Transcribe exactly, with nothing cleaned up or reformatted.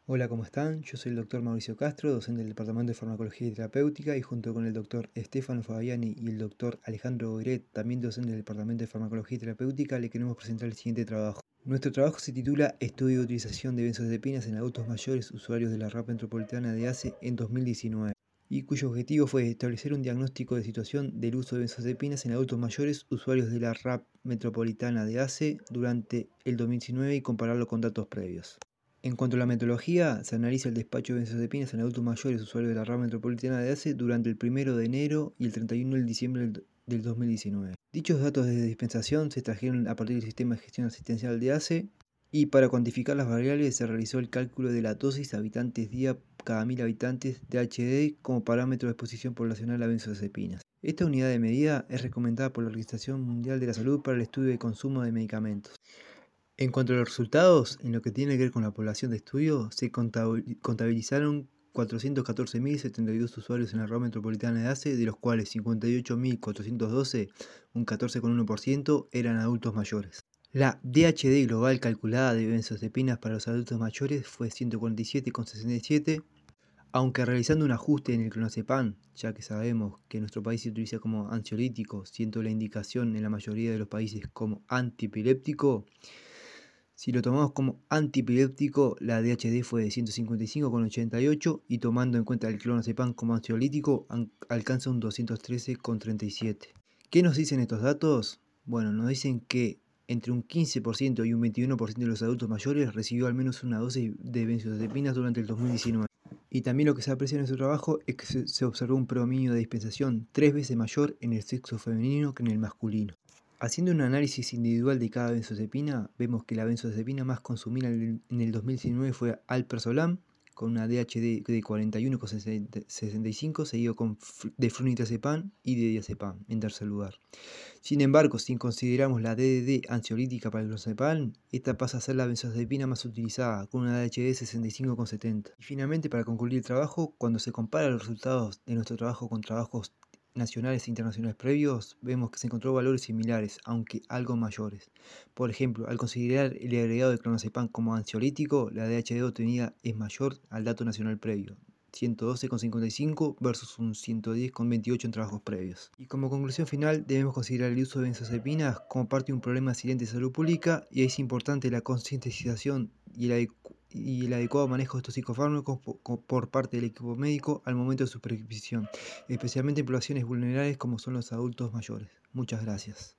Hola, ¿cómo están? Yo soy el doctor Mauricio Castro, docente del Departamento de Farmacología y Terapéutica, y junto con el doctor Stefano Fabiani y el doctor Alejandro Goiret, también docente del Departamento de Farmacología y Terapéutica, le queremos presentar el siguiente trabajo. Nuestro trabajo se titula Estudio de utilización de benzodiazepinas en adultos mayores usuarios de la R A P metropolitana de A C E en dos mil diecinueve, y cuyo objetivo fue establecer un diagnóstico de situación del uso de benzodiazepinas en adultos mayores usuarios de la R A P metropolitana de A C E durante el dos mil diecinueve y compararlo con datos previos. En cuanto a la metodología, se analiza el despacho de benzodiazepinas en adultos mayores usuarios de la R A P metropolitana de A C E durante el primero de enero y el treinta y uno de diciembre del dos mil diecinueve. Dichos datos de dispensación se extrajeron a partir del sistema de gestión asistencial de A C E y para cuantificar las variables se realizó el cálculo de la dosis habitantes día cada mil habitantes de H D como parámetro de exposición poblacional a benzodiazepinas. Esta unidad de medida es recomendada por la Organización Mundial de la Salud para el estudio de consumo de medicamentos. En cuanto a los resultados, en lo que tiene que ver con la población de estudio, se contabilizaron cuatrocientos catorce mil setenta y dos usuarios en la R A P metropolitana de A C E, de los cuales cincuenta y ocho mil cuatrocientos doce, un catorce coma uno por ciento, eran adultos mayores. La D H D global calculada de benzodiazepinas para los adultos mayores fue ciento cuarenta y siete coma sesenta y siete, aunque realizando un ajuste en el clonazepam, ya que sabemos que en nuestro país se utiliza como ansiolítico, siendo la indicación en la mayoría de los países como antiepiléptico. Si lo tomamos como antiepiléptico, la D H D fue de ciento cincuenta y cinco coma ochenta y ocho y tomando en cuenta el clonazepam como ansiolítico, alcanza un doscientos trece coma treinta y siete. ¿Qué nos dicen estos datos? Bueno, nos dicen que entre un quince por ciento y un veintiuno por ciento de los adultos mayores recibió al menos una dosis de benzodiazepinas durante el dos mil diecinueve. Y también lo que se aprecia en nuestro trabajo es que se observó un predominio de dispensación tres veces mayor en el sexo femenino que en el masculino. Haciendo un análisis individual de cada benzodiazepina, vemos que la benzodiazepina más consumida en el dos mil diecinueve fue alprazolam, con una D H D de cuarenta y uno coma sesenta y cinco, seguido con de flunitrazepam y de diazepam en tercer lugar. Sin embargo, si consideramos la D D D ansiolítica para el clonazepam, esta pasa a ser la benzodiazepina más utilizada, con una D H D de sesenta y cinco coma setenta. Y finalmente, para concluir el trabajo, cuando se compara los resultados de nuestro trabajo con trabajos nacionales e internacionales previos, vemos que se encontró valores similares, aunque algo mayores. Por ejemplo, al considerar el agregado de clonazepam como ansiolítico, la D H D obtenida es mayor al dato nacional previo, ciento doce coma cincuenta y cinco versus un ciento diez coma veintiocho en trabajos previos. Y como conclusión final, debemos considerar el uso de benzodiazepinas como parte de un problema silente de salud pública, y es importante la concientización y el, y el adecuado manejo de estos psicofármacos por, por parte del equipo médico al momento de su prescripción, especialmente en poblaciones vulnerables como son los adultos mayores. Muchas gracias.